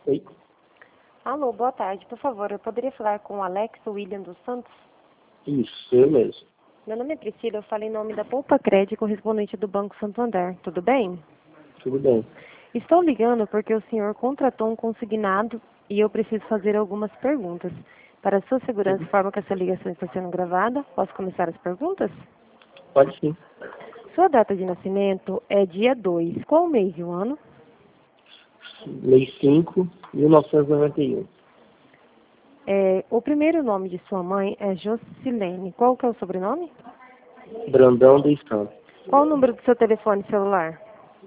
Oi? Alô, boa tarde. Por favor, eu poderia falar com o Alex William dos Santos? Isso, eu mesmo. Meu nome é Priscila, eu falo em nome da Poupa Crédito, correspondente do Banco Santander. Tudo bem? Tudo bem. Estou ligando porque o senhor contratou um consignado e eu preciso fazer algumas perguntas. Para a sua segurança, de forma que essa ligação está sendo gravada, posso começar as perguntas? Pode sim. Sua data de nascimento é dia 2. Qual o mês e o ano? Mês 5, 1991. O primeiro nome de sua mãe é Jocilene. Qual que é o sobrenome? Brandão do Estado. Qual o número do seu telefone celular?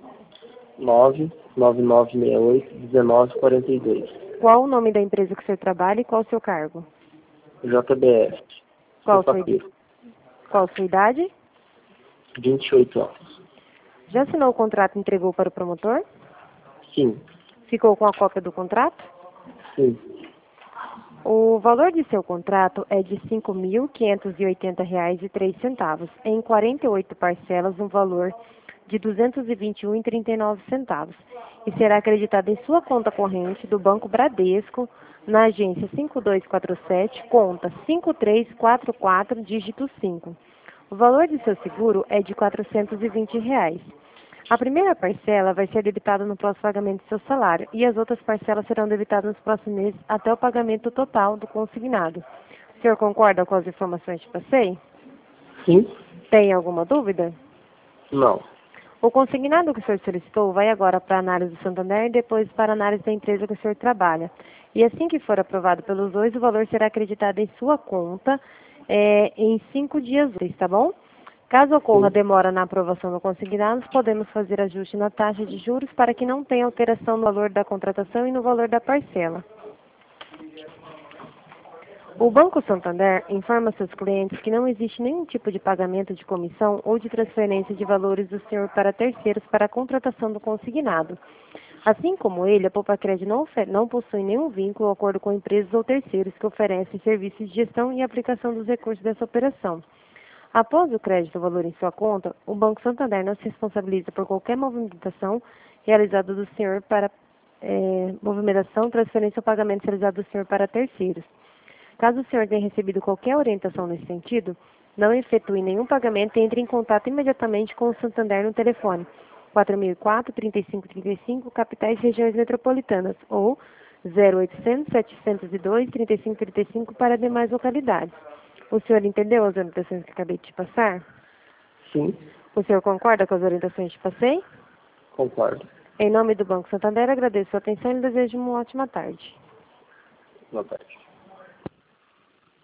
99968-1942. Qual o nome da empresa que o senhor trabalha e qual o seu cargo? JBF. Qual Sexta-feira. qual sua idade? 28 anos. Já assinou o contrato e entregou para o promotor? Sim. Ficou com a cópia do contrato? Sim. O valor de seu contrato é de R$ 5.580,03, em 48 parcelas, um valor de R$ 221,39, e será acreditado em sua conta corrente do Banco Bradesco, na agência 5247, conta 5344, dígito 5. O valor de seu seguro é de R$ 420. A primeira parcela vai ser debitada no próximo pagamento do seu salário e as outras parcelas serão debitadas nos próximos meses até o pagamento total do consignado. O senhor concorda com as informações que passei? Sim? Tem alguma dúvida? Não. O consignado que o senhor solicitou vai agora para a análise do Santander e depois para a análise da empresa que o senhor trabalha. E assim que for aprovado pelos dois, o valor será acreditado em sua conta em 5 dias úteis, tá bom? Caso ocorra Sim. demora na aprovação do consignado, podemos fazer ajuste na taxa de juros para que não tenha alteração no valor da contratação e no valor da parcela. O Banco Santander informa seus clientes que não existe nenhum tipo de pagamento de comissão ou de transferência de valores do senhor para terceiros para a contratação do consignado. Assim como ele, a Poupa Crédito não possui nenhum vínculo ou acordo com empresas ou terceiros que oferecem serviços de gestão e aplicação dos recursos dessa operação. Após o crédito do valor em sua conta, o Banco Santander não se responsabiliza por qualquer movimentação realizada do senhor para transferência ou pagamento realizado do senhor para terceiros. Caso o senhor tenha recebido qualquer orientação nesse sentido, não efetue nenhum pagamento e entre em contato imediatamente com o Santander no telefone 4004-3535, capitais e regiões metropolitanas, ou 0800-702-3535 para demais localidades. O senhor entendeu as orientações que acabei de te passar? Sim. O senhor concorda com as orientações que te passei? Concordo. Em nome do Banco Santander, agradeço a sua atenção e desejo uma ótima tarde. Boa tarde.